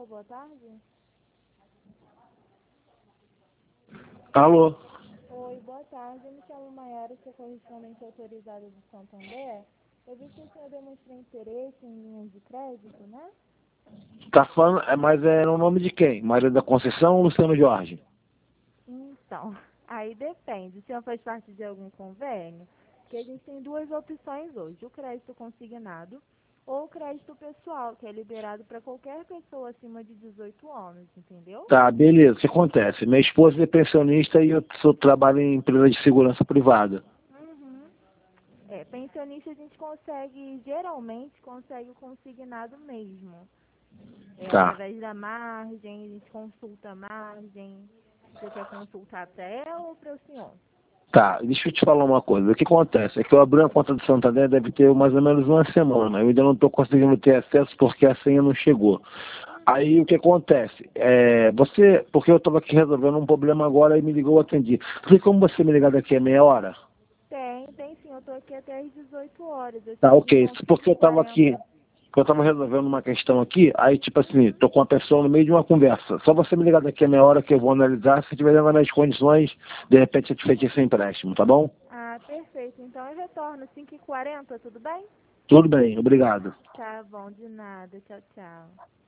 Alô, boa tarde. Alô? Oi, boa tarde. Eu me chamo Maiara, sou correspondente autorizada do Santander. Eu vi que o senhor demonstrou interesse em linhas de crédito, né? Tá falando, mas é no nome de quem? Maria da Conceição ou Luciano Jorge? Então, aí depende. O senhor faz parte de algum convênio? Porque a gente tem duas opções hoje: o crédito consignado ou o crédito pessoal, que é liberado para qualquer pessoa acima de 18 anos, entendeu? Tá, beleza. O que acontece? Minha esposa é pensionista e eu trabalho em empresa de segurança privada. Uhum. Pensionista a gente consegue, geralmente consegue o consignado mesmo. Tá. Através da margem, a gente consulta a margem. Você quer consultar para ela ou para o senhor? Tá, deixa eu te falar uma coisa. O que acontece é que eu abri uma conta do Santander deve ter mais ou menos uma semana. Eu ainda não estou conseguindo ter acesso porque a senha não chegou. Aí o que acontece? Porque eu estava aqui resolvendo um problema agora e me ligou, eu atendi. Tem como você me ligar daqui a meia hora? Tem sim. Eu tô aqui até às 18 horas. Eu Tá, sei que ok. são Porque eu estava 5h40. aqui, eu estava resolvendo uma questão aqui, aí tipo assim, tô com uma pessoa no meio de uma conversa. Só você me ligar daqui a meia hora que eu vou analisar, se tiver dentro das minhas condições, de repente eu te feito esse empréstimo, tá bom? Ah, perfeito. Então eu retorno 5h40, tudo bem? Tudo bem, obrigado. Tá bom, de nada. Tchau, tchau.